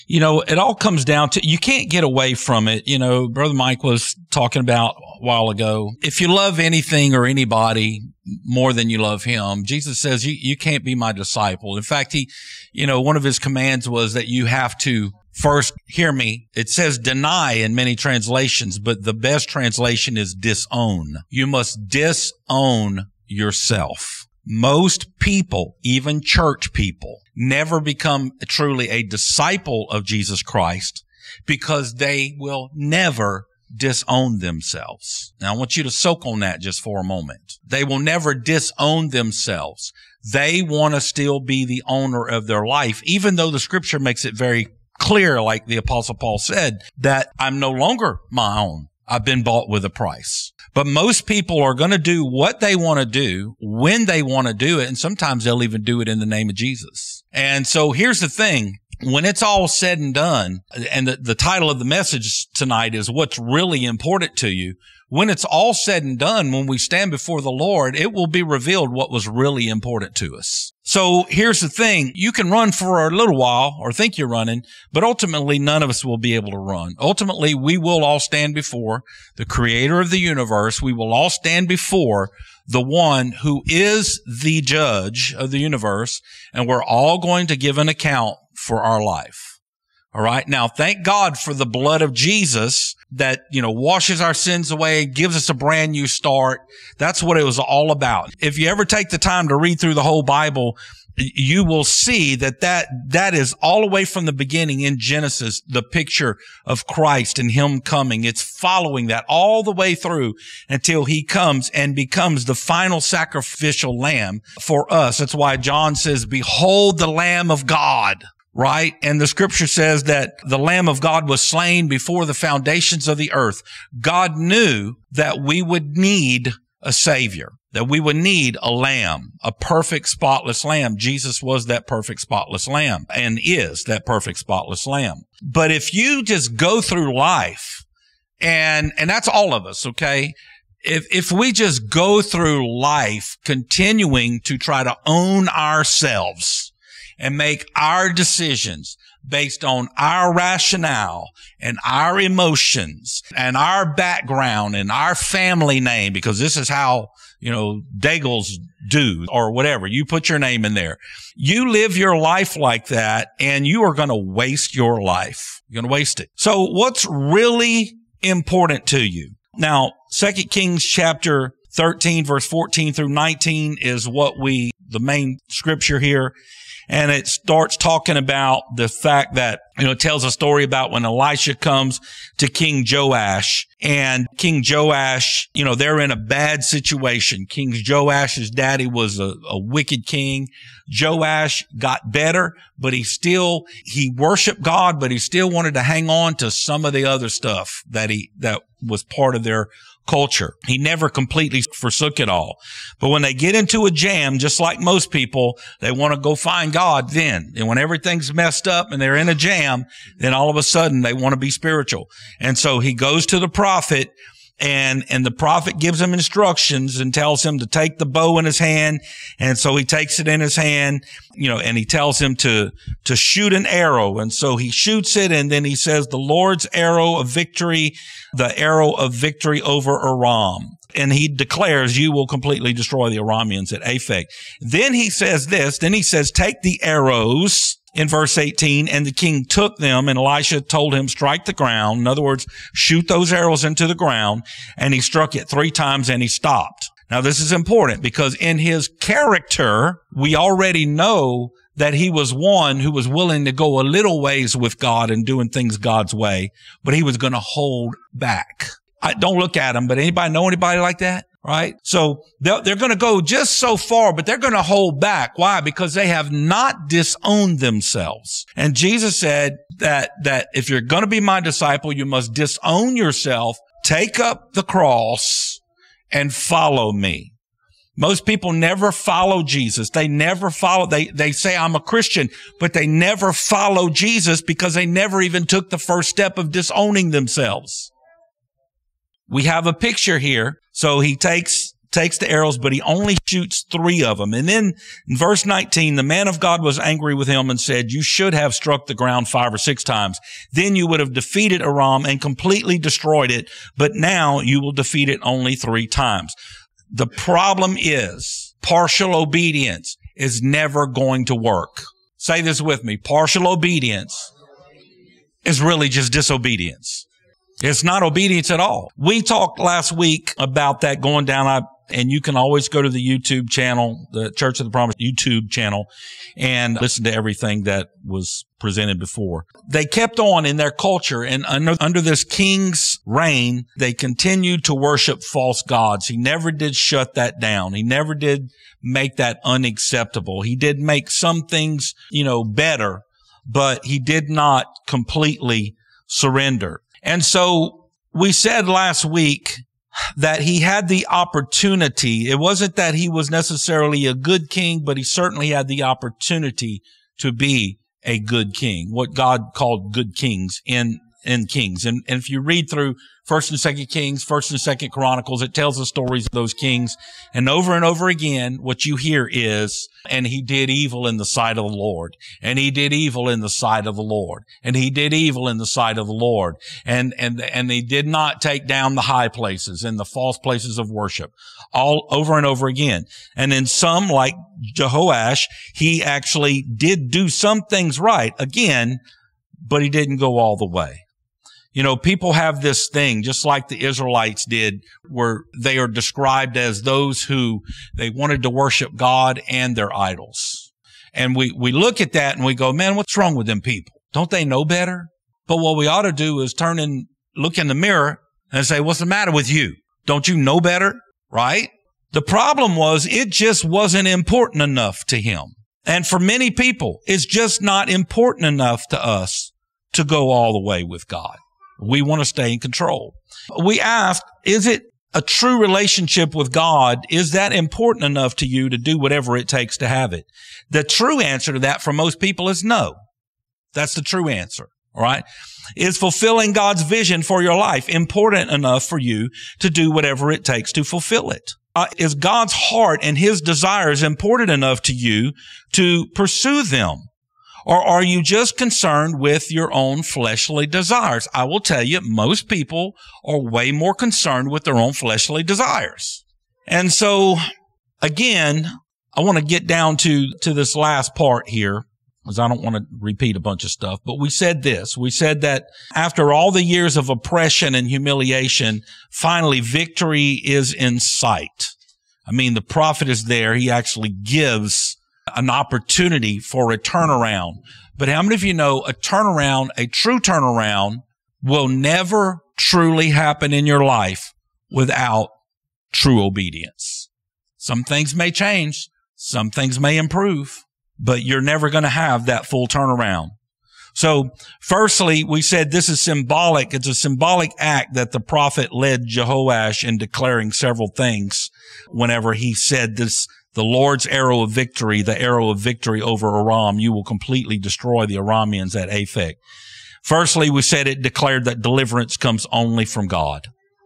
You know, it all comes down to, you can't get away from it. You know, Brother Mike was talking about a while ago, if you love anything or anybody more than you love him, Jesus says you can't be my disciple. In fact, one of his commands was that you have to first, hear me, it says deny in many translations, but the best translation is disown. You must disown yourself. Most people, even church people, never become truly a disciple of Jesus Christ because they will never disown themselves. Now, I want you to soak on that just for a moment. They will never disown themselves. They want to still be the owner of their life, even though the scripture makes it very clear, like the Apostle Paul said, that I'm no longer my own. I've been bought with a price. But most people are going to do what they want to do when they want to do it. And sometimes they'll even do it in the name of Jesus. And so here's the thing. When it's all said and done, and the title of the message tonight is what's really important to you. When it's all said and done, when we stand before the Lord, it will be revealed what was really important to us. So here's the thing. You can run for a little while or think you're running, but ultimately none of us will be able to run. Ultimately, we will all stand before the creator of the universe. We will all stand before the one who is the judge of the universe, and we're all going to give an account for our life. All right. Now, thank God for the blood of Jesus that, washes our sins away, gives us a brand new start. That's what it was all about. If you ever take the time to read through the whole Bible, you will see that is all the way from the beginning in Genesis, the picture of Christ and him coming. It's following that all the way through until he comes and becomes the final sacrificial lamb for us. That's why John says, behold the Lamb of God. Right? And the scripture says that the Lamb of God was slain before the foundations of the earth. God knew that we would need a savior, that we would need a lamb, a perfect, spotless lamb. Jesus was that perfect, spotless lamb and is that perfect, spotless lamb. But if you just go through life, and that's all of us, okay? If we just go through life continuing to try to own ourselves, and make our decisions based on our rationale and our emotions and our background and our family name, because this is how, Daigles do or whatever. You put your name in there. You live your life like that and you are going to waste your life. You're going to waste it. So what's really important to you? Now, 2 Kings chapter 13, verse 14 through 19 is the main scripture here. And it starts talking about the fact that, it tells a story about when Elisha comes to King Joash. And King Joash, they're in a bad situation. King Joash's daddy was a wicked king. Joash got better, but he worshiped God, but he still wanted to hang on to some of the other stuff that was part of their culture. He never completely forsook it all. But when they get into a jam, just like most people, they want to go find God then. And when everything's messed up and they're in a jam, then all of a sudden they want to be spiritual. And so he goes to the prophet, and the prophet gives him instructions and tells him to take the bow in his hand. And so he takes it in his hand, and he tells him to shoot an arrow. And so he shoots it. And then he says, the Lord's arrow of victory, the arrow of victory over Aram. And he declares, you will completely destroy the Arameans at Aphek. Then he says take the arrows in verse 18, and the king took them, and Elisha told him, strike the ground. In other words, shoot those arrows into the ground. And he struck it 3 times and he stopped. Now, this is important because in his character, we already know that he was one who was willing to go a little ways with God and doing things God's way, but he was going to hold back. Don't look at him, but anybody know anybody like that? Right? So they're going to go just so far, but they're going to hold back. Why? Because they have not disowned themselves. And Jesus said that if you're going to be my disciple, you must disown yourself, take up the cross, and follow me. Most people never follow Jesus. They never follow. They say, I'm a Christian, but they never follow Jesus because they never even took the first step of disowning themselves. We have a picture here. So he takes takes the arrows, but he only shoots 3 of them. And then in verse 19, the man of God was angry with him and said, you should have struck the ground 5 or 6 times. Then you would have defeated Aram and completely destroyed it. But now you will defeat it only 3 times. The problem is partial obedience is never going to work. Say this with me. Partial obedience is really just disobedience. It's not obedience at all. We talked last week about that going down, and you can always go to the YouTube channel, the Church of the Promise YouTube channel, and listen to everything that was presented before. They kept on in their culture, and under this king's reign, they continued to worship false gods. He never did shut that down. He never did make that unacceptable. He did make some things, better, but he did not completely surrender. And so we said last week that he had the opportunity. It wasn't that he was necessarily a good king, but he certainly had the opportunity to be a good king, what God called good kings in Kings. And if you read through 1st and 2nd Kings, 1st and 2nd Chronicles, it tells the stories of those kings. And over again, what you hear is, and he did evil in the sight of the Lord. And he did evil in the sight of the Lord. And he did evil in the sight of the Lord. And they did not take down the high places and the false places of worship. All over and over again. And then some, like Jehoash, he actually did do some things right again, but he didn't go all the way. People have this thing, just like the Israelites did, where they are described as those who they wanted to worship God and their idols. And we look at that and we go, man, what's wrong with them people? Don't they know better? But what we ought to do is turn and look in the mirror and say, what's the matter with you? Don't you know better? Right? The problem was it just wasn't important enough to him. And for many people, it's just not important enough to us to go all the way with God. We want to stay in control. We ask, is it a true relationship with God? Is that important enough to you to do whatever it takes to have it? The true answer to that for most people is no. That's the true answer. All right. Is fulfilling God's vision for your life important enough for you to do whatever it takes to fulfill it? Is God's heart and his desires important enough to you to pursue them? Or are you just concerned with your own fleshly desires? I will tell you, most people are way more concerned with their own fleshly desires. And so, again, I want to get down to this last part here, because I don't want to repeat a bunch of stuff. But we said this. We said that after all the years of oppression and humiliation, finally victory is in sight. I mean, the prophet is there. He actually gives an opportunity for a turnaround. But how many of you know a turnaround, a true turnaround, will never truly happen in your life without true obedience? Some things may change. Some things may improve, but you're never going to have that full turnaround. So firstly, we said this is symbolic. It's a symbolic act that the prophet led Jehoash in declaring several things whenever he said this, the Lord's arrow of victory, the arrow of victory over Aram, you will completely destroy the Arameans at Aphek. Firstly, we said it declared that deliverance comes only from God.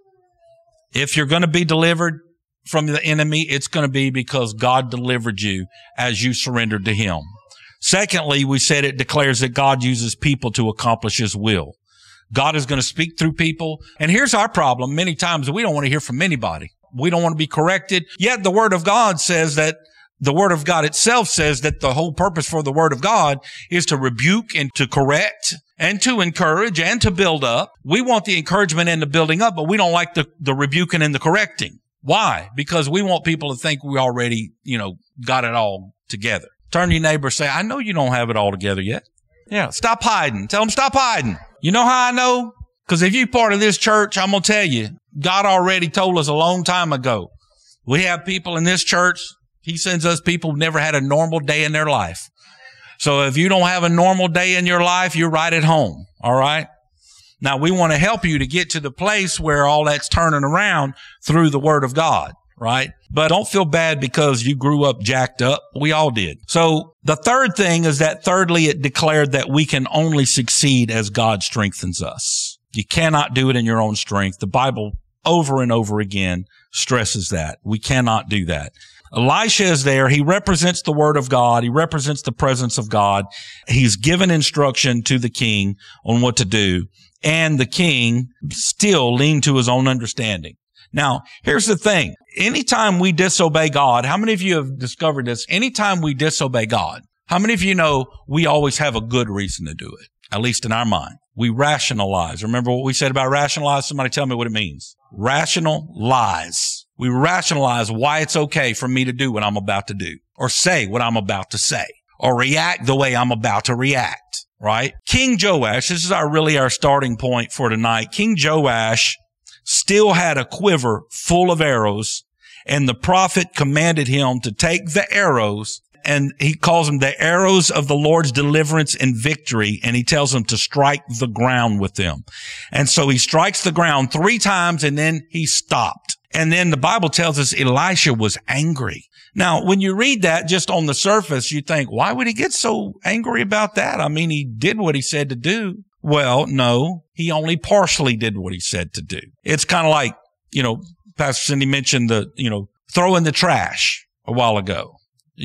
If you're going to be delivered from the enemy, it's going to be because God delivered you as you surrendered to him. Secondly, we said it declares that God uses people to accomplish his will. God is going to speak through people. And here's our problem. Many times we don't want to hear from anybody. We don't want to be corrected. Yet the Word of God says that the Word of God itself says that the whole purpose for the Word of God is to rebuke and to correct and to encourage and to build up. We want the encouragement and the building up, but we don't like the rebuking and the correcting. Why? Because we want people to think we already, got it all together. Turn to your neighbor and say, I know you don't have it all together yet. Yeah, stop hiding. Tell them stop hiding. You know how I know? Because if you're part of this church, I'm going to tell you, God already told us a long time ago. We have people in this church. He sends us people who've never had a normal day in their life. So if you don't have a normal day in your life, you're right at home. All right. Now we want to help you to get to the place where all that's turning around through the Word of God. Right. But don't feel bad because you grew up jacked up. We all did. So the third thing is that thirdly, it declared that we can only succeed as God strengthens us. You cannot do it in your own strength. The Bible over and over again stresses that. We cannot do that. Elisha is there. He represents the word of God. He represents the presence of God. He's given instruction to the king on what to do. And the king still leaned to his own understanding. Now, here's the thing. Anytime we disobey God, how many of you have discovered this? Anytime we disobey God, how many of you know we always have a good reason to do it? At least in our mind. We rationalize. Remember what we said about rationalize? Somebody tell me what it means. Rational lies. We rationalize why it's okay for me to do what I'm about to do, or say what I'm about to say, or react the way I'm about to react, right? King Joash, this is our starting point for tonight. King Joash still had a quiver full of arrows, and the prophet commanded him to take the arrows, and he calls them the arrows of the Lord's deliverance and victory, and he tells him to strike the ground with them. And so he strikes the ground 3 times, and then he stopped. And then the Bible tells us Elisha was angry. Now, when you read that just on the surface, you think, why would he get so angry about that? I mean, he did what he said to do. Well, no, he only partially did what he said to do. It's kind of like, Pastor Cindy mentioned throw in the trash a while ago.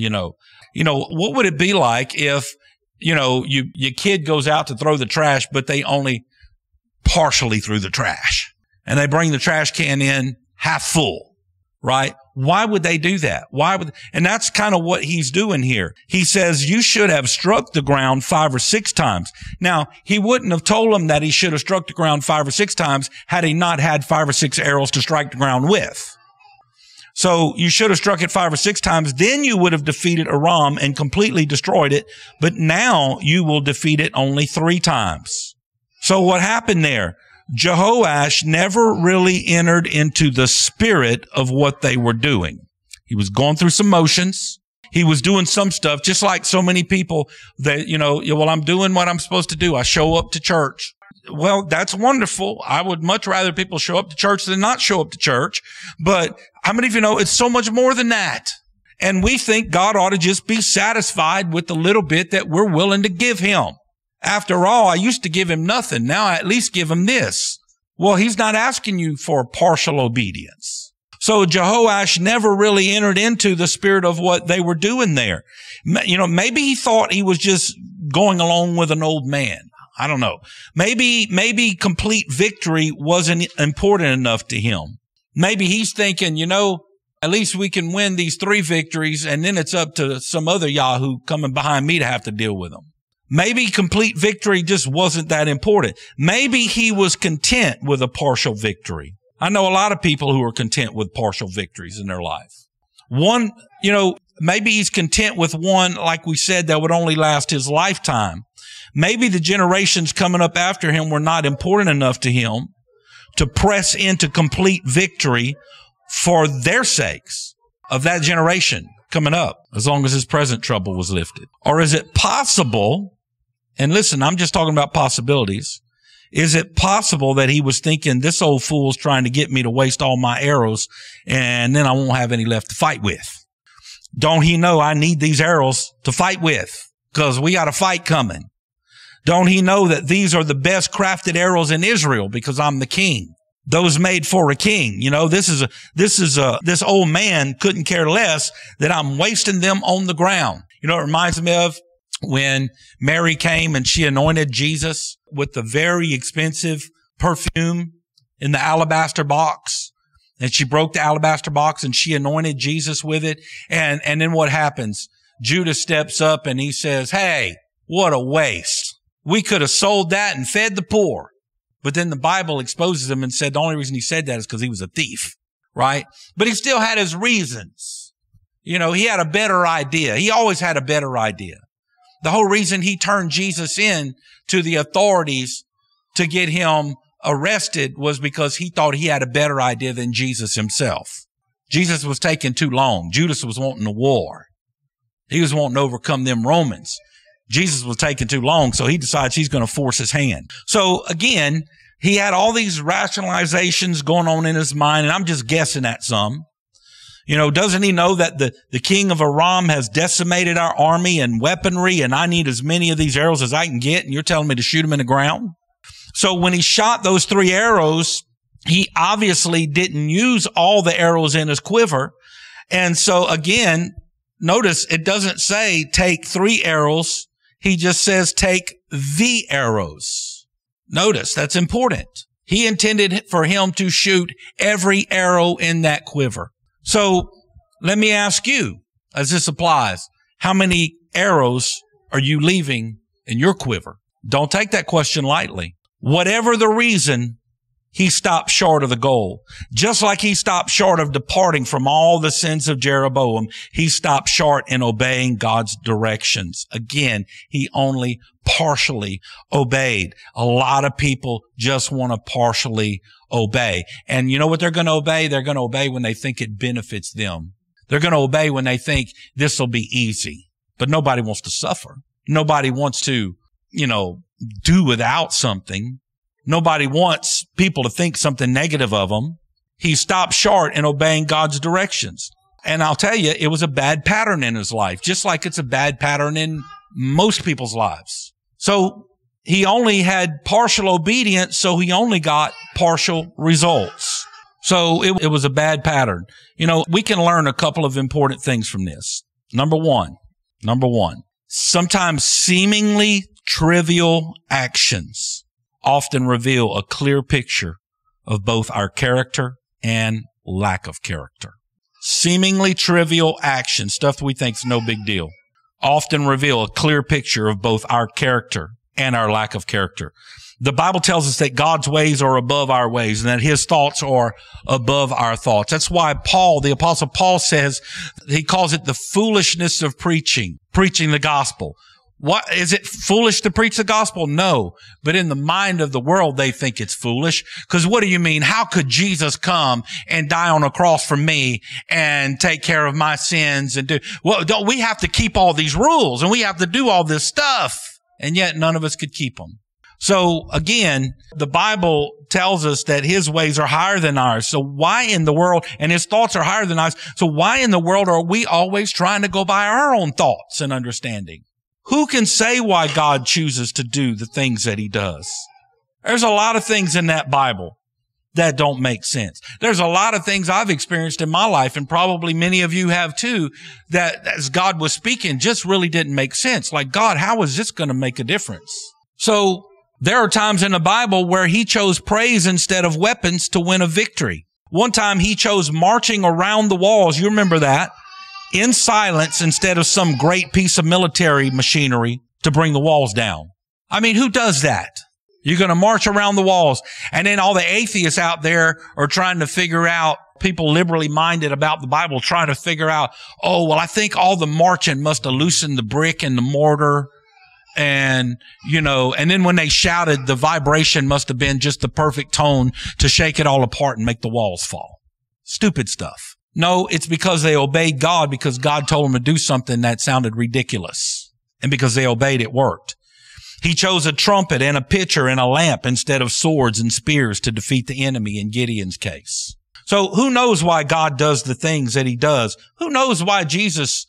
What would it be like if, your kid goes out to throw the trash, but they only partially threw the trash, and they bring the trash can in half full, right? Why would they do that? And that's kind of what he's doing here. He says, you should have struck the ground 5 or 6 times. Now, he wouldn't have told him that he should have struck the ground 5 or 6 times had he not had 5 or 6 arrows to strike the ground with. So you should have struck it 5 or 6 times. Then you would have defeated Aram and completely destroyed it. But now you will defeat it only 3 times. So what happened there? Jehoash never really entered into the spirit of what they were doing. He was going through some motions. He was doing some stuff, just like so many people that, I'm doing what I'm supposed to do. I show up to church. Well, that's wonderful. I would much rather people show up to church than not show up to church. But how many of you know it's so much more than that? And we think God ought to just be satisfied with the little bit that we're willing to give him. After all, I used to give him nothing. Now I at least give him this. Well, he's not asking you for partial obedience. So Jehoash never really entered into the spirit of what they were doing there. Maybe he thought he was just going along with an old man. I don't know. Maybe complete victory wasn't important enough to him. Maybe he's thinking, at least we can win these 3 victories, and then it's up to some other Yahoo coming behind me to have to deal with them. Maybe complete victory just wasn't that important. Maybe he was content with a partial victory. I know a lot of people who are content with partial victories in their life. Maybe he's content with one, like we said, that would only last his lifetime. Maybe the generations coming up after him were not important enough to him to press into complete victory for their sakes of that generation coming up, as long as his present trouble was lifted. Or is it possible, and listen, I'm just talking about possibilities, is it possible that he was thinking, this old fool's trying to get me to waste all my arrows, and then I won't have any left to fight with? Don't he know I need these arrows to fight with? Because we got a fight coming. Don't he know that these are the best crafted arrows in Israel because I'm the king? Those made for a king. This old man couldn't care less that I'm wasting them on the ground. It reminds me of when Mary came and she anointed Jesus with the very expensive perfume in the alabaster box. And she broke the alabaster box and she anointed Jesus with it. And then what happens? Judas steps up and he says, hey, what a waste. We could have sold that and fed the poor. But then the Bible exposes him and said the only reason he said that is because he was a thief, right? But he still had his reasons. He had a better idea. He always had a better idea. The whole reason he turned Jesus in to the authorities to get him arrested was because he thought he had a better idea than Jesus himself. Jesus was taking too long. Judas was wanting a war. He was wanting to overcome them Romans. Jesus was taking too long, so he decides he's going to force his hand. So again, he had all these rationalizations going on in his mind, and I'm just guessing at some. Doesn't he know that the king of Aram has decimated our army and weaponry, and I need as many of these arrows as I can get, and you're telling me to shoot them in the ground? So when he shot those 3 arrows, He obviously didn't use all the arrows in his quiver. And so again, notice it doesn't say take 3 arrows. He just says take the arrows. Notice that's important. He intended for him to shoot every arrow in that quiver. So let me ask you, as this applies, how many arrows are you leaving in your quiver? Don't take that question lightly. Whatever the reason, he stopped short of the goal. Just like he stopped short of departing from all the sins of Jeroboam, he stopped short in obeying God's directions. Again, he only partially obeyed. A lot of people just want to partially obey. And you know what they're going to obey? They're going to obey when they think it benefits them. They're going to obey when they think this will be easy. But nobody wants to suffer. Nobody wants to, do without something. Nobody wants people to think something negative of them. He stopped short in obeying God's directions. And I'll tell you, it was a bad pattern in his life, just like it's a bad pattern in most people's lives. So he only had partial obedience, so he only got partial results. So it was a bad pattern. We can learn a couple of important things from this. Number one, sometimes seemingly trivial actions often reveal a clear picture of both our character and lack of character. Seemingly trivial actions, stuff that we think is no big deal, often reveal a clear picture of both our character and our lack of character. The Bible tells us that God's ways are above our ways and that his thoughts are above our thoughts. That's why the Apostle Paul says, he calls it the foolishness of preaching the gospel. What is it foolish to preach the gospel? No. But in the mind of the world, they think it's foolish. Because what do you mean? How could Jesus come and die on a cross for me and take care of my sins don't we have to keep all these rules and we have to do all this stuff? And yet none of us could keep them. So again, the Bible tells us that his ways are higher than ours. So why in the world, and his thoughts are higher than ours. So why in the world are we always trying to go by our own thoughts and understanding? Who can say why God chooses to do the things that he does? There's a lot of things in that Bible that don't make sense. There's a lot of things I've experienced in my life, and probably many of you have too, that as God was speaking just really didn't make sense. Like, God, how is this going to make a difference? So there are times in the Bible where he chose praise instead of weapons to win a victory. One time he chose marching around the walls. You remember that? In silence instead of some great piece of military machinery to bring the walls down. I mean, who does that? You're going to march around the walls. And then all the atheists out there are trying to figure out, people liberally minded about the Bible, trying to figure out, I think all the marching must have loosened the brick and the mortar. And then when they shouted, the vibration must have been just the perfect tone to shake it all apart and make the walls fall. Stupid stuff. No, it's because they obeyed God, because God told them to do something that sounded ridiculous. And because they obeyed, it worked. He chose a trumpet and a pitcher and a lamp instead of swords and spears to defeat the enemy in Gideon's case. So who knows why God does the things that he does? Who knows why Jesus,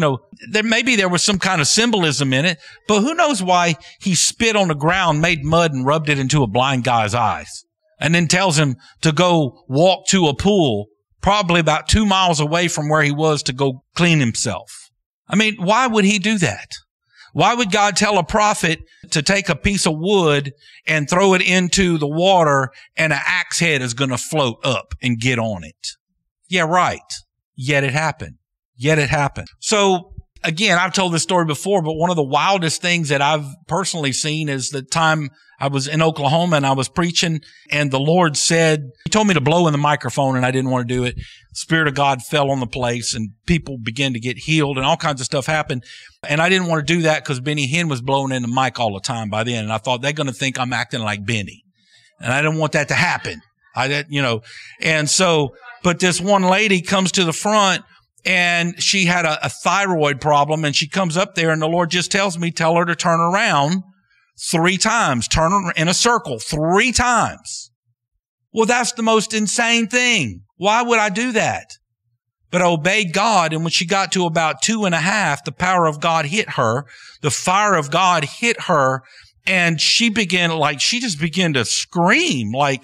there was some kind of symbolism in it, but who knows why he spit on the ground, made mud and rubbed it into a blind guy's eyes, and then tells him to go walk to a pool probably about 2 miles away from where he was to go clean himself. I mean, why would he do that? Why would God tell a prophet to take a piece of wood and throw it into the water and an axe head is going to float up and get on it? Yeah, right. Yet it happened. So again, I've told this story before, but one of the wildest things that I've personally seen is the time I was in Oklahoma and I was preaching, and the Lord said, he told me to blow in the microphone and I didn't want to do it. The Spirit of God fell on the place and people began to get healed and all kinds of stuff happened. And I didn't want to do that because Benny Hinn was blowing in the mic all the time by then. And I thought they're going to think I'm acting like Benny. And I didn't want that to happen. And so, but this one lady comes to the front and she had a thyroid problem, and she comes up there and the Lord just tells me, tell her to turn around 3 times, turn her in a circle 3 times. Well, that's the most insane thing. Why would I do that? But I obeyed God, and when she got to about 2.5, the power of God hit her. The fire of God hit her, and she just began to scream.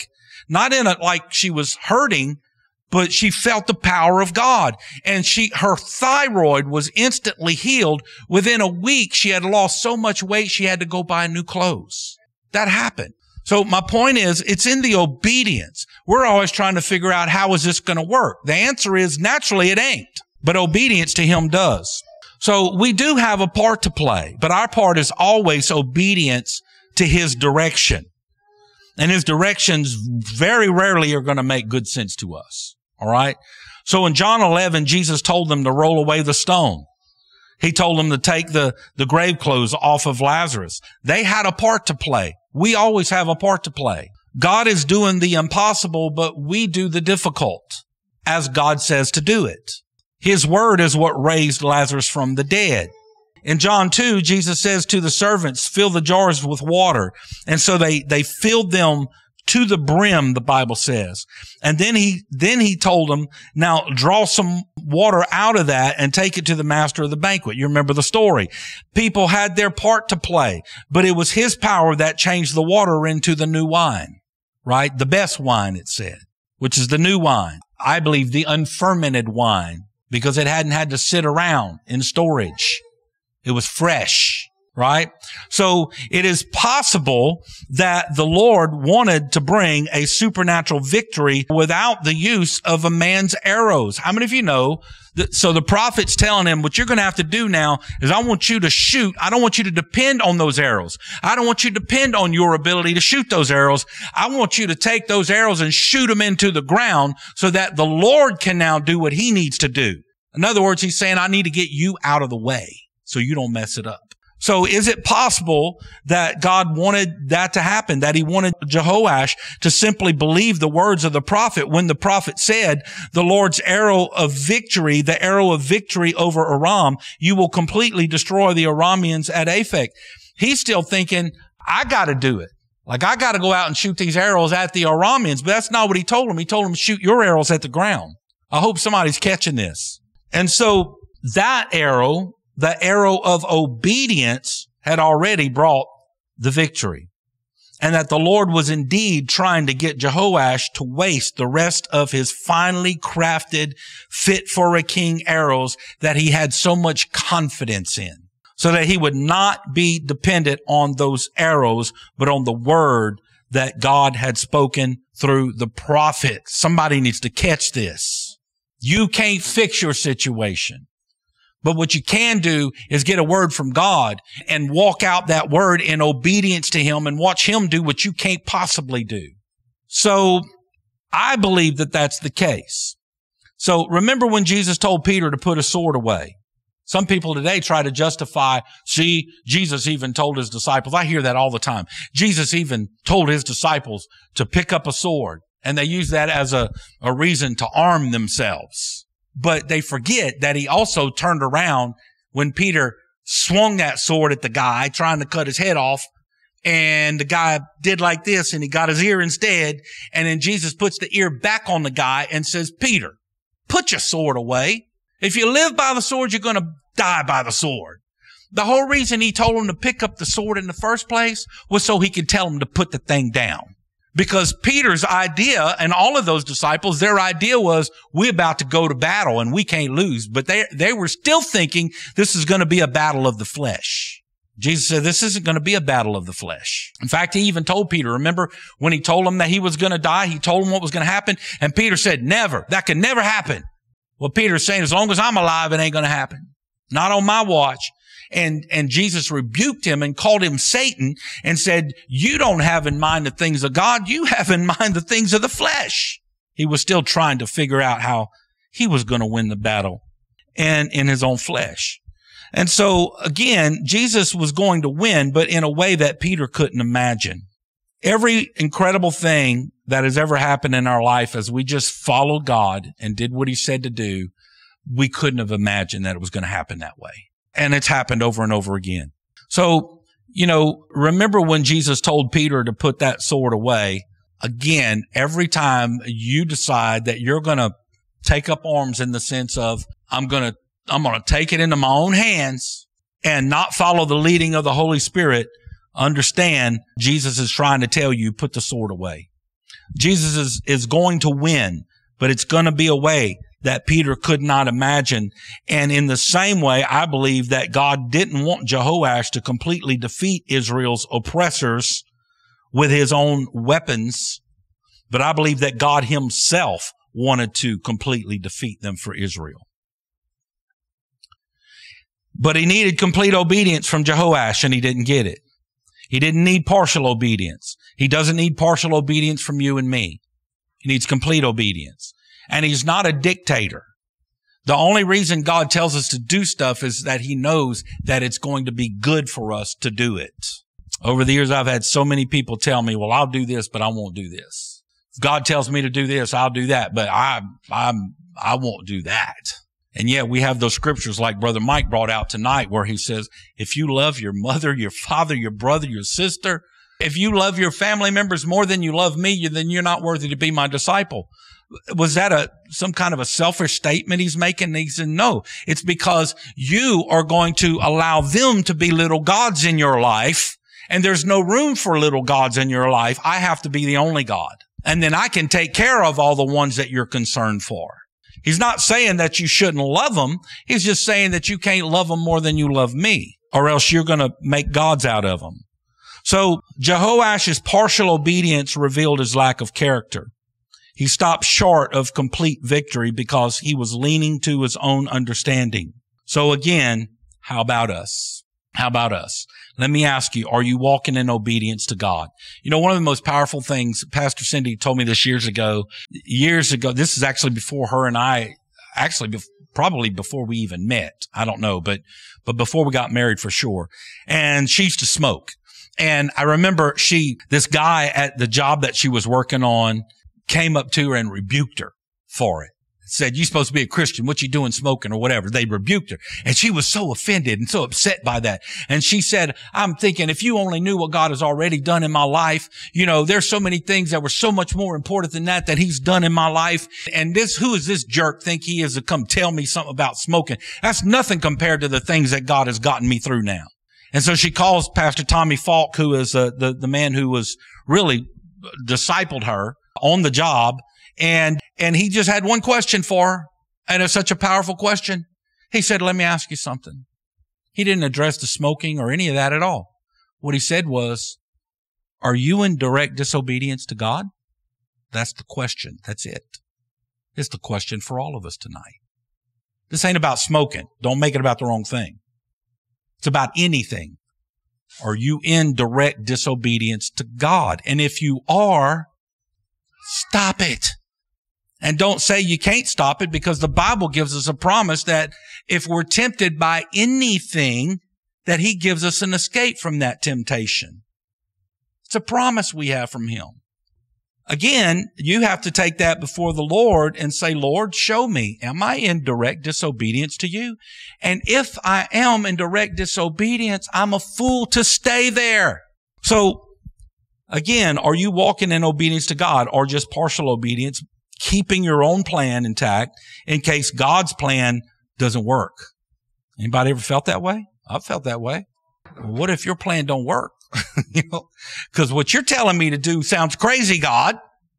Not in a, like she was hurting, but she felt the power of God. And her thyroid was instantly healed. Within a week, she had lost so much weight, she had to go buy new clothes. That happened. So my point is, it's in the obedience. We're always trying to figure out, how is this going to work? The answer is, naturally it ain't, but obedience to him does. So we do have a part to play, but our part is always obedience to his direction. And his directions very rarely are going to make good sense to us. All right. So in John 11, Jesus told them to roll away the stone. He told them to take the grave clothes off of Lazarus. They had a part to play. We always have a part to play. God is doing the impossible, but we do the difficult as God says to do it. His word is what raised Lazarus from the dead. In John 2, Jesus says to the servants, fill the jars with water. And so they filled them to the brim, the Bible says. And then he told them, now draw some water out of that and take it to the master of the banquet. You remember the story. People had their part to play, but it was his power that changed the water into the new wine, right? The best wine, it said, which is the new wine. I believe the unfermented wine, because it hadn't had to sit around in storage. It was fresh, right? So it is possible that the Lord wanted to bring a supernatural victory without the use of a man's arrows. How many of you know that? So the prophet's telling him, what you're going to have to do now is, I want you to shoot. I don't want you to depend on those arrows. I don't want you to depend on your ability to shoot those arrows. I want you to take those arrows and shoot them into the ground so that the Lord can now do what he needs to do. In other words, he's saying, I need to get you out of the way so you don't mess it up. So is it possible that God wanted that to happen, that he wanted Jehoash to simply believe the words of the prophet when the prophet said, the Lord's arrow of victory, the arrow of victory over Aram, you will completely destroy the Arameans at Aphek. He's still thinking, I got to do it. Like, I got to go out and shoot these arrows at the Arameans. But that's not what he told him. He told him, shoot your arrows at the ground. I hope somebody's catching this. And so that arrow, the arrow of obedience, had already brought the victory. And that the Lord was indeed trying to get Jehoash to waste the rest of his finely crafted, fit for a king arrows that he had so much confidence in, so that he would not be dependent on those arrows, but on the word that God had spoken through the prophet. Somebody needs to catch this. You can't fix your situation. But what you can do is get a word from God and walk out that word in obedience to him and watch him do what you can't possibly do. So I believe that that's the case. So remember when Jesus told Peter to put a sword away? Some people today try to justify, see, Jesus even told his disciples. I hear that all the time. Jesus even told his disciples to pick up a sword, and they use that as a reason to arm themselves. But they forget that he also turned around when Peter swung that sword at the guy trying to cut his head off, and the guy did like this and he got his ear instead. And then Jesus puts the ear back on the guy and says, Peter, put your sword away. If you live by the sword, you're going to die by the sword. The whole reason he told him to pick up the sword in the first place was so he could tell him to put the thing down. Because Peter's idea, and all of those disciples, their idea was, we're about to go to battle and we can't lose. But they were still thinking this is going to be a battle of the flesh. Jesus said this isn't going to be a battle of the flesh. In fact, he even told Peter, remember when he told him that he was going to die, he told him what was going to happen. And Peter said, never, that could never happen. Well, Peter's saying, as long as I'm alive, it ain't going to happen. Not on my watch. And Jesus rebuked him and called him Satan and said, you don't have in mind the things of God. You have in mind the things of the flesh. He was still trying to figure out how he was going to win the battle and in his own flesh. And so again, Jesus was going to win, but in a way that Peter couldn't imagine. Every incredible thing that has ever happened in our life as we just followed God and did what he said to do, we couldn't have imagined that it was going to happen that way. And it's happened over and over again. So, remember when Jesus told Peter to put that sword away? Again, every time you decide that you're going to take up arms in the sense of, I'm going to take it into my own hands and not follow the leading of the Holy Spirit, understand Jesus is trying to tell you, put the sword away. Jesus is going to win, but it's going to be a way that Peter could not imagine. And in the same way, I believe that God didn't want Jehoash to completely defeat Israel's oppressors with his own weapons, but I believe that God himself wanted to completely defeat them for Israel. But he needed complete obedience from Jehoash, and he didn't get it. He didn't need partial obedience. He doesn't need partial obedience from you and me. He needs complete obedience. And he's not a dictator. The only reason God tells us to do stuff is that he knows that it's going to be good for us to do it. Over the years, I've had so many people tell me, well, I'll do this, but I won't do this. If God tells me to do this, I'll do that, but I won't do that. And yet we have those scriptures like Brother Mike brought out tonight where he says, if you love your mother, your father, your brother, your sister, if you love your family members more than you love me, then you're not worthy to be my disciple. Was that some kind of a selfish statement he's making? And he said, no, it's because you are going to allow them to be little gods in your life. And there's no room for little gods in your life. I have to be the only God. And then I can take care of all the ones that you're concerned for. He's not saying that you shouldn't love them. He's just saying that you can't love them more than you love me, or else you're going to make gods out of them. So Jehoash's partial obedience revealed his lack of character. He stopped short of complete victory because he was leaning to his own understanding. So again, how about us? How about us? Let me ask you, are you walking in obedience to God? You know, one of the most powerful things, Pastor Cindy told me this years ago, this is actually before her and I, probably before we even met. I don't know, but before we got married for sure. And she used to smoke. And I remember this guy at the job that she was working on came up to her and rebuked her for it. Said, you're supposed to be a Christian. What you doing smoking or whatever? They rebuked her. And she was so offended and so upset by that. And she said, I'm thinking, if you only knew what God has already done in my life, you know, there's so many things that were so much more important than that he's done in my life. And who is this jerk think he is to come tell me something about smoking? That's nothing compared to the things that God has gotten me through now. And so she calls Pastor Tommy Falk, who is the man who was really discipled her on the job. And he just had one question for her, and it's such a powerful question. He said, let me ask you something. He didn't address the smoking or any of that at all. What he said was, are you in direct disobedience to God? That's the question. That's it. It's the question for all of us tonight. This ain't about smoking. Don't make it about the wrong thing. It's about anything. Are you in direct disobedience to God? And if you are, stop it. And don't say you can't stop it, because the Bible gives us a promise that if we're tempted by anything, that he gives us an escape from that temptation. It's a promise we have from him. Again, you have to take that before the Lord and say, Lord, show me, am I in direct disobedience to you? And if I am in direct disobedience, I'm a fool to stay there. So again, are you walking in obedience to God, or just partial obedience, keeping your own plan intact in case God's plan doesn't work? Anybody ever felt that way? I've felt that way. Well, what if your plan don't work? You know, because what you're telling me to do sounds crazy, God.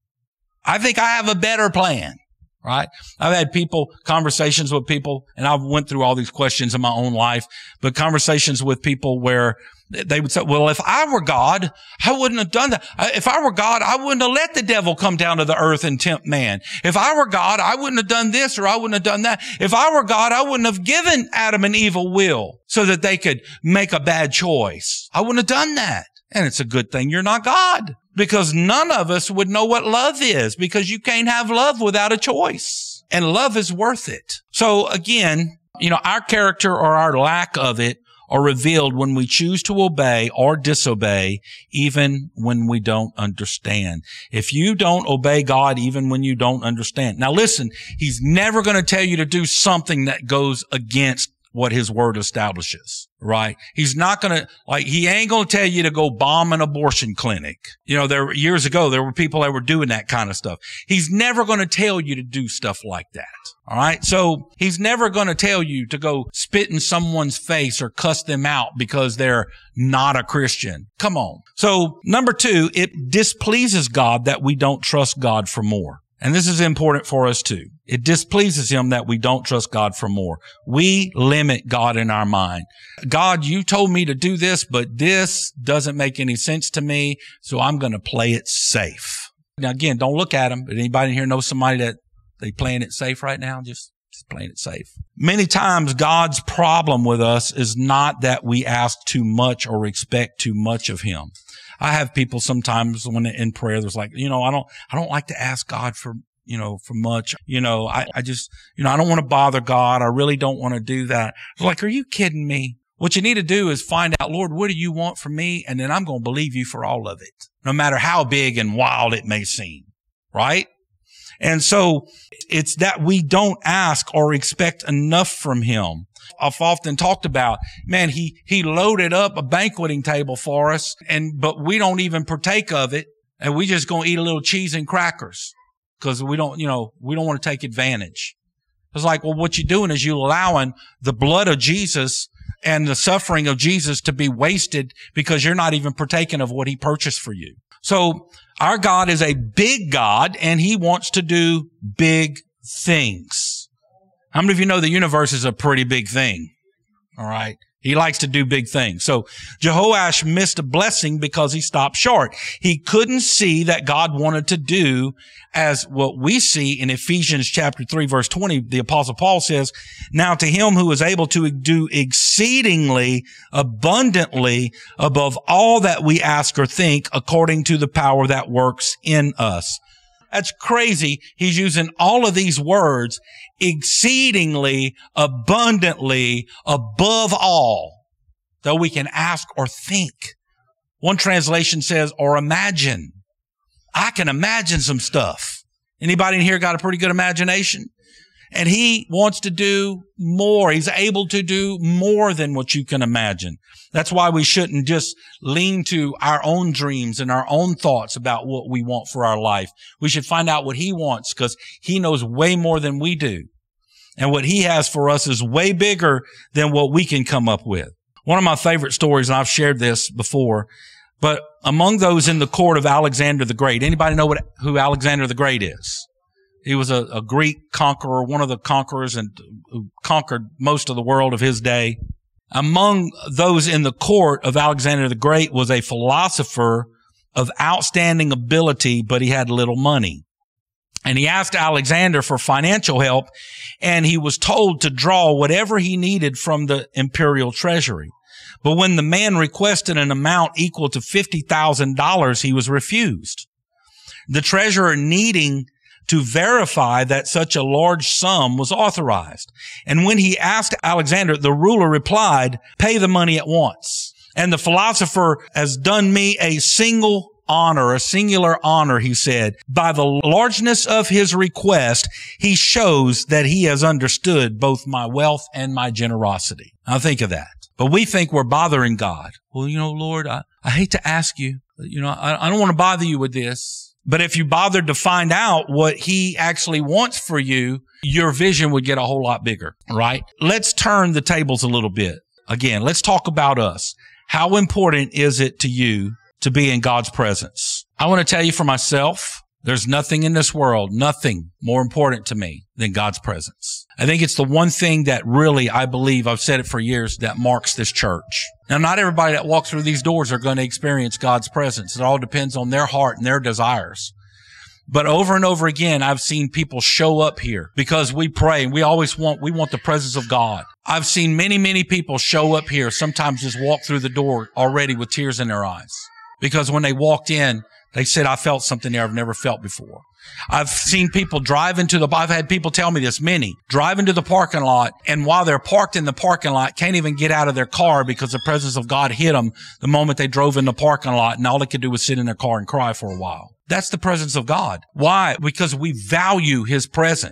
I think I have a better plan, right? I've had conversations with people, and I've went through all these questions in my own life, but conversations with people where they would say, well, if I were God, I wouldn't have done that. If I were God, I wouldn't have let the devil come down to the earth and tempt man. If I were God, I wouldn't have done this, or I wouldn't have done that. If I were God, I wouldn't have given Adam an evil will so that they could make a bad choice. I wouldn't have done that. And it's a good thing you're not God, because none of us would know what love is, because you can't have love without a choice. And love is worth it. So again, you know, our character or our lack of it are revealed when we choose to obey or disobey, even when we don't understand. If you don't obey God, even when you don't understand. Now listen, he's never going to tell you to do something that goes against what his word establishes, right? He's not going to, like, he ain't going to tell you to go bomb an abortion clinic. You know, years ago, there were people that were doing that kind of stuff. He's never going to tell you to do stuff like that. All right. So he's never going to tell you to go spit in someone's face or cuss them out because they're not a Christian. Come on. So number 2, it displeases God that we don't trust God for more. And this is important for us too. It displeases him that we don't trust God for more. We limit God in our mind. God, you told me to do this, but this doesn't make any sense to me, so I'm going to play it safe. Now, again, don't look at them. But anybody in here know somebody that they playing it safe right now? Just playing it safe. Many times God's problem with us is not that we ask too much or expect too much of him. I have people sometimes when in prayer, there's like, I don't like to ask God for much. I just, I don't want to bother God. I really don't want to do that. They're like, are you kidding me? What you need to do is find out, Lord, what do you want from me? And then I'm going to believe you for all of it, no matter how big and wild it may seem. Right? And so it's that we don't ask or expect enough from him. I've often talked about, man, he loaded up a banqueting table for us, but we don't even partake of it, and we just gonna eat a little cheese and crackers because we don't want to take advantage. It's like, well, what you're doing is you're allowing the blood of Jesus and the suffering of Jesus to be wasted because you're not even partaking of what he purchased for you. So our God is a big God, and he wants to do big things. How many of you know the universe is a pretty big thing? All right. He likes to do big things. So Jehoash missed a blessing because he stopped short. He couldn't see that God wanted to do as what we see in Ephesians chapter 3, verse 20. The apostle Paul says, now to him who is able to do exceedingly abundantly above all that we ask or think according to the power that works in us. That's crazy. He's using all of these words, exceedingly, abundantly, above all, that we can ask or think. One translation says, or imagine. I can imagine some stuff. Anybody in here got a pretty good imagination? And he wants to do more. He's able to do more than what you can imagine. That's why we shouldn't just lean to our own dreams and our own thoughts about what we want for our life. We should find out what he wants because he knows way more than we do. And what he has for us is way bigger than what we can come up with. One of my favorite stories, and I've shared this before, but among those in the court of Alexander the Great, anybody know who Alexander the Great is? He was a Greek conqueror, one of the conquerors, and who conquered most of the world of his day. Among those in the court of Alexander the Great was a philosopher of outstanding ability, but he had little money. And he asked Alexander for financial help, and he was told to draw whatever he needed from the imperial treasury. But when the man requested an amount equal to $50,000, he was refused. The treasurer, needing to verify that such a large sum was authorized. And when he asked Alexander, the ruler replied, pay the money at once. And the philosopher has done me a singular honor, he said. By the largeness of his request, he shows that he has understood both my wealth and my generosity. Now think of that. But we think we're bothering God. Well, Lord, I hate to ask you, I don't want to bother you with this. But if you bothered to find out what he actually wants for you, your vision would get a whole lot bigger, right? Let's turn the tables a little bit. Again, let's talk about us. How important is it to you to be in God's presence? I want to tell you for myself, there's nothing in this world, nothing more important to me than God's presence. I think it's the one thing that really, I believe, I've said it for years, that marks this church. Now, not everybody that walks through these doors are going to experience God's presence. It all depends on their heart and their desires. But over and over again, I've seen people show up here because we pray and we want the presence of God. I've seen many, many people show up here, sometimes just walk through the door already with tears in their eyes. Because when they walked in, they said, I felt something there I've never felt before. I've seen people I've had people tell me this, drive into the parking lot, and while they're parked in the parking lot, can't even get out of their car because the presence of God hit them the moment they drove in the parking lot, and all they could do was sit in their car and cry for a while. That's the presence of God. Why? Because we value his presence.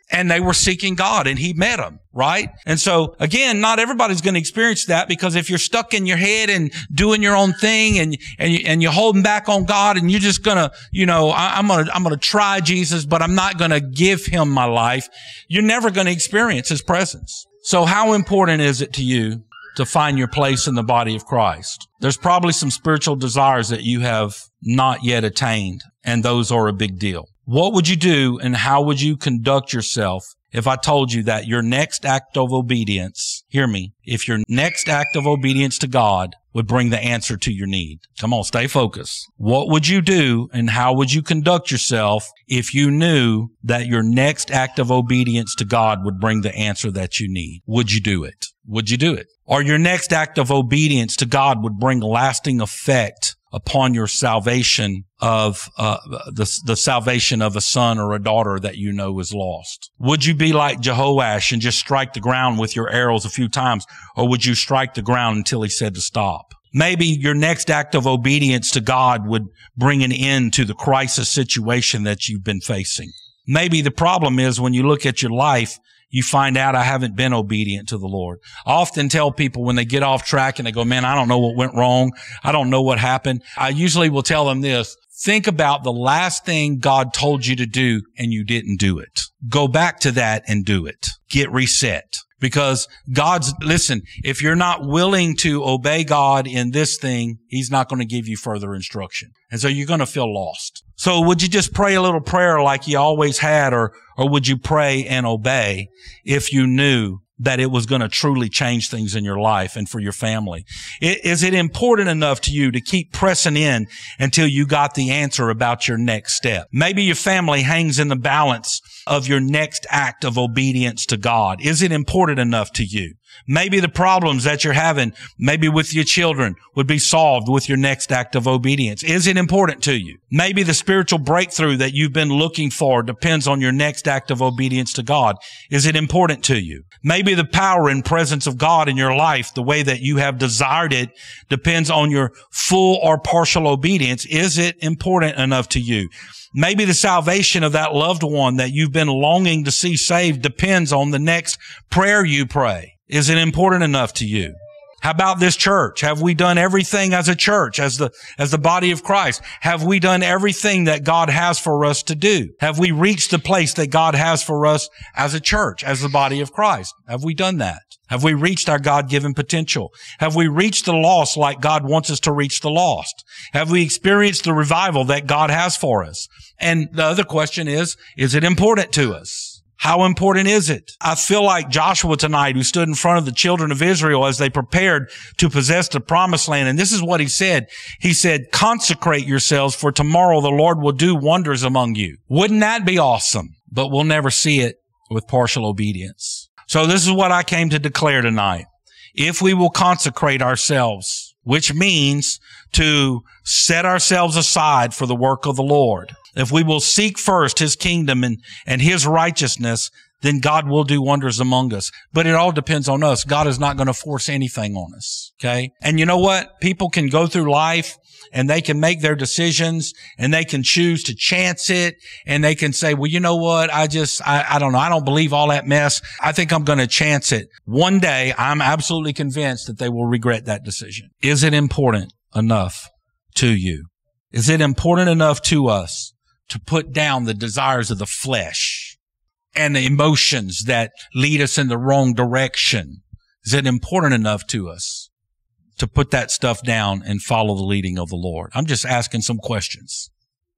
And they were seeking God, and he met them, right? And so, again, not everybody's going to experience that, because if you're stuck in your head and doing your own thing and you're holding back on God and you're just going to, I'm going to try Jesus, but I'm not going to give him my life, you're never going to experience his presence. So how important is it to you to find your place in the body of Christ? There's probably some spiritual desires that you have not yet attained, and those are a big deal. What would you do and how would you conduct yourself if I told you that your next act of obedience, hear me, if your next act of obedience to God would bring the answer to your need? Come on, stay focused. What would you do and how would you conduct yourself if you knew that your next act of obedience to God would bring the answer that you need? Would you do it? Would you do it? Or your next act of obedience to God would bring lasting effect upon your salvation of the salvation of a son or a daughter that you know is lost? Would you be like Jehoash and just strike the ground with your arrows a few times, or would you strike the ground until he said to stop? Maybe your next act of obedience to God would bring an end to the crisis situation that you've been facing. Maybe the problem is when you look at your life, you find out I haven't been obedient to the Lord. I often tell people when they get off track and they go, man, I don't know what went wrong. I don't know what happened. I usually will tell them this: think about the last thing God told you to do and you didn't do it. Go back to that and do it. Get reset. Because listen, if you're not willing to obey God in this thing, he's not going to give you further instruction. And so you're going to feel lost. So would you just pray a little prayer like you always had, or would you pray and obey if you knew that it was going to truly change things in your life and for your family? Is it important enough to you to keep pressing in until you got the answer about your next step? Maybe your family hangs in the balance of your next act of obedience to God. Is it important enough to you? Maybe the problems that you're having, maybe with your children, would be solved with your next act of obedience. Is it important to you? Maybe the spiritual breakthrough that you've been looking for depends on your next act of obedience to God. Is it important to you? Maybe the power and presence of God in your life, the way that you have desired it, depends on your full or partial obedience. Is it important enough to you? Maybe the salvation of that loved one that you've been longing to see saved depends on the next prayer you pray. Is it important enough to you? How about this church? Have we done everything as a church, as the body of Christ? Have we done everything that God has for us to do? Have we reached the place that God has for us as a church, as the body of Christ? Have we done that? Have we reached our God-given potential? Have we reached the lost like God wants us to reach the lost? Have we experienced the revival that God has for us? And the other question is it important to us? How important is it? I feel like Joshua tonight, who stood in front of the children of Israel as they prepared to possess the promised land. And this is what he said. He said, consecrate yourselves, for tomorrow the Lord will do wonders among you. Wouldn't that be awesome? But we'll never see it with partial obedience. So this is what I came to declare tonight. If we will consecrate ourselves, which means to set ourselves aside for the work of the Lord, if we will seek first his kingdom and his righteousness, then God will do wonders among us. But it all depends on us. God is not going to force anything on us. Okay? And you know what? People can go through life and they can make their decisions and they can choose to chance it, and they can say, well, you know what? I don't know. I don't believe all that mess. I think I'm going to chance it. One day, I'm absolutely convinced that they will regret that decision. Is it important enough to you? Is it important enough to us to put down the desires of the flesh and the emotions that lead us in the wrong direction? Is it important enough to us to put that stuff down and follow the leading of the Lord? I'm just asking some questions.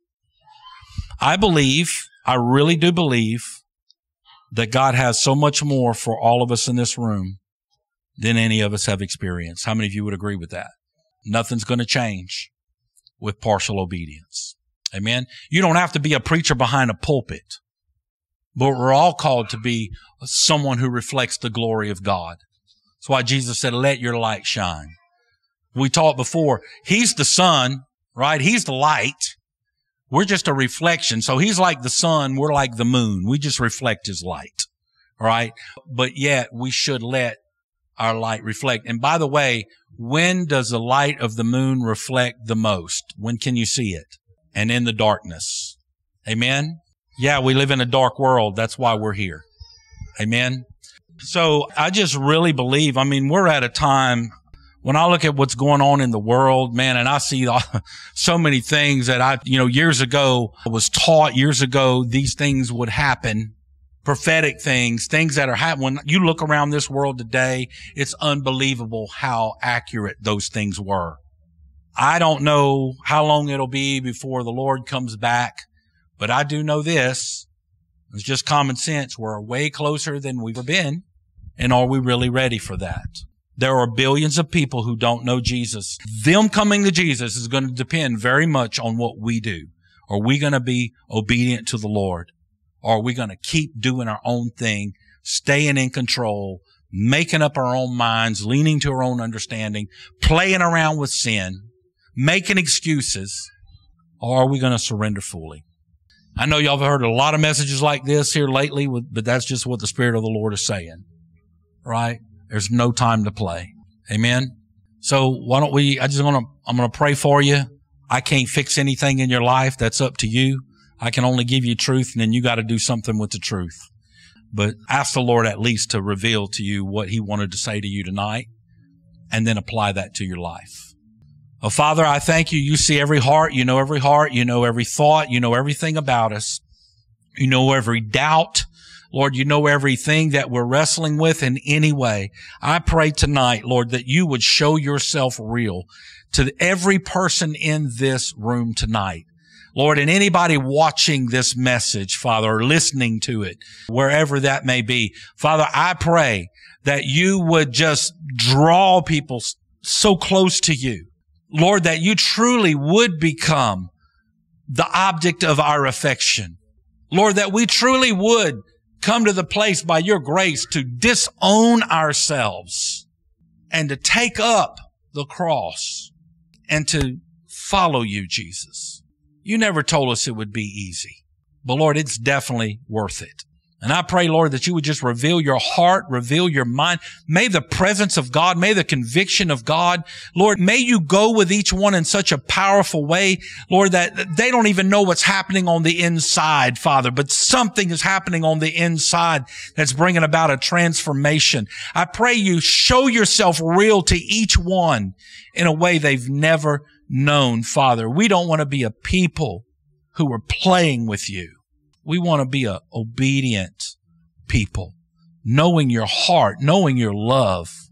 I really do believe that God has so much more for all of us in this room than any of us have experienced. How many of you would agree with that? Nothing's going to change with partial obedience. Amen. You don't have to be a preacher behind a pulpit, but we're all called to be someone who reflects the glory of God. That's why Jesus said, let your light shine. We taught before, he's the sun, right? He's the light. We're just a reflection. So he's like the sun. We're like the moon. We just reflect his light. All right. But yet we should let our light reflect. And by the way, when does the light of the moon reflect the most? When can you see it? And in the darkness. Amen? Yeah, we live in a dark world. That's why we're here. Amen. So I just really believe, we're at a time when I look at what's going on in the world, man, and I see so many things that years ago I was taught these things would happen. Prophetic things that are happening. When you look around this world today, it's unbelievable how accurate those things were. I don't know how long it'll be before the Lord comes back, but I do know this. It's just common sense. We're way closer than we've ever been. And are we really ready for that? There are billions of people who don't know Jesus. Them coming to Jesus is going to depend very much on what we do. Are we going to be obedient to the Lord? Or are we going to keep doing our own thing, staying in control, making up our own minds, leaning to our own understanding, playing around with sin, making excuses? Or are we going to surrender fully? I know y'all have heard a lot of messages like this here lately, but that's just what the Spirit of the Lord is saying, right? There's no time to play. Amen. So why don't I'm going to pray for you. I can't fix anything in your life. That's up to you. I can only give you truth, and then you got to do something with the truth. But ask the Lord at least to reveal to you what He wanted to say to you tonight, and then apply that to your life. Oh, Father, I thank you. You see every heart. You know every heart. You know every thought. You know everything about us. You know every doubt. Lord, you know everything that we're wrestling with in any way. I pray tonight, Lord, that you would show yourself real to every person in this room tonight. Lord, and anybody watching this message, Father, or listening to it, wherever that may be, Father, I pray that you would just draw people so close to you. Lord, that you truly would become the object of our affection. Lord, that we truly would come to the place by your grace to disown ourselves and to take up the cross and to follow you, Jesus. You never told us it would be easy, but Lord, it's definitely worth it. And I pray, Lord, that you would just reveal your heart, reveal your mind. May the presence of God, may the conviction of God, Lord, may you go with each one in such a powerful way, Lord, that they don't even know what's happening on the inside, Father, but something is happening on the inside that's bringing about a transformation. I pray you show yourself real to each one in a way they've never known, Father. We don't want to be a people who are playing with you. We want to be an obedient people, knowing your heart, knowing your love,